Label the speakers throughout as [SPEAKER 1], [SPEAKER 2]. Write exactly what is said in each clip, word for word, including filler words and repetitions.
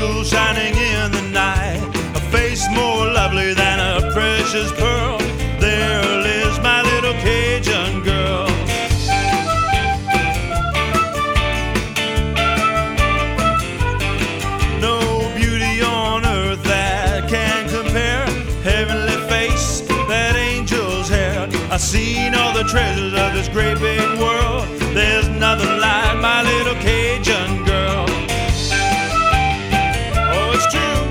[SPEAKER 1] jewel shining in the night, a face more lovely than a precious pearl. There lives my little Cajun girl. No beauty on earth that can compare, heavenly face, that angel's hair. I've seen all the treasures of this great big world. There's nothing like my little Cajun girl. Oh, it's true.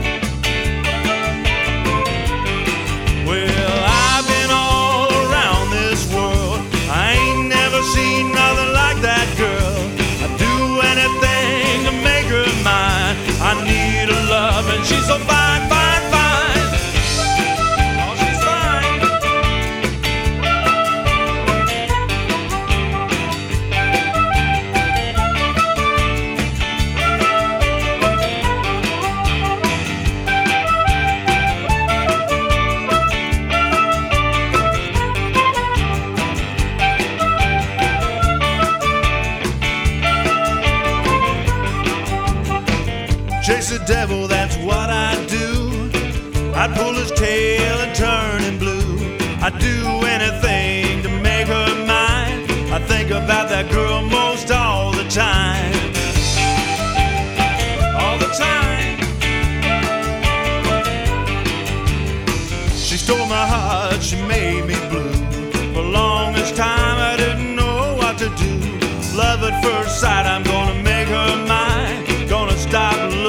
[SPEAKER 1] Well, I've been all around this world. I ain't never seen nothing like that girl. I'd do anything to make her mine. I need a love and she's so fine, fine, fine. Oh, she's fine. Chase the devil, that's what I do. I'd pull his tail and turn him blue. I'd do anything to make her mine. I think about that girl most all the time. All the time. She stole my heart, she made me blue. For the longest time I didn't know what to do. Love at first sight, I'm gonna make her mine. Gonna stop